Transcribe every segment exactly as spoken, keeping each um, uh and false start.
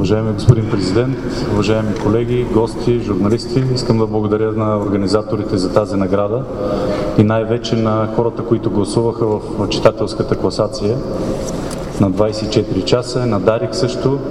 Уважаеми господин президент, уважаеми колеги, гости, журналисти, искам да благодаря на организаторите за тази награда и най-вече на хората, които гласуваха в читателската класация на двайсет и четири часа, на Дарик също,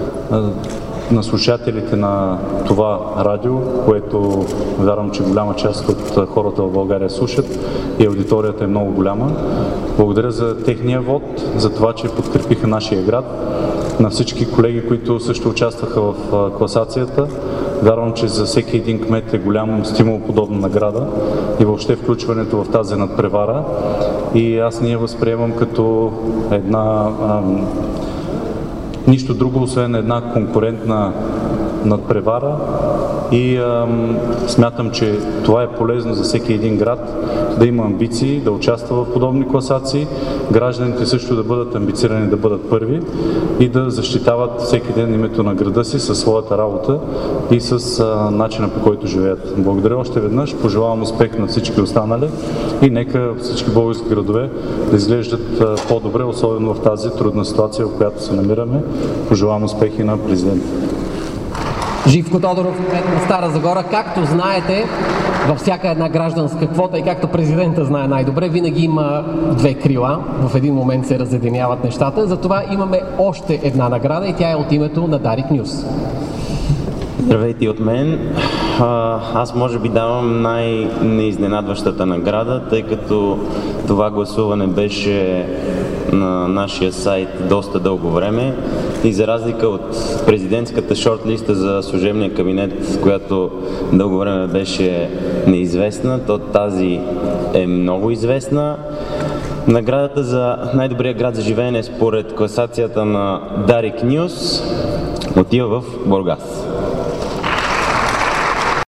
на слушателите на това радио, което вярвам, че голяма част от хората в България слушат и аудиторията е много голяма. Благодаря за техния вод, за това, че подкрепиха нашия град, на всички колеги, които също участваха в класацията. Вярвам, че за всеки един кмет е голям стимул подобна награда и въобще включването в тази надпревара. И аз не я възприемам като една ам, нищо друго, освен една конкурентна надпревара и ам, смятам, че това е полезно за всеки един град да има амбиции, да участва в подобни класации, гражданите също да бъдат амбицирани да бъдат първи и да защитават всеки ден името на града си със своята работа и с а, начина, по който живеят. Благодаря още веднъж, пожелавам успех на всички останали и нека всички български градове да изглеждат а, по-добре, особено в тази трудна ситуация, в която се намираме. Пожелавам успехи на президента. Живко Тодоров, кмет на Стара Загора. Както знаете, във всяка една гражданска квота и както президента знае най-добре, винаги има две крила. В един момент се разединяват нещата. Затова имаме още една награда и тя е от името на Дарик Нюз. Здравейте от мен. Аз може би давам най-неизненадващата награда, тъй като това гласуване беше на нашия сайт доста дълго време и за разлика от президентската шортлиста за служебния кабинет, която дълго време беше неизвестна, то тази е много известна. Наградата за най-добрия град за живеене според класацията на Дарик Нюз отива в Бургас.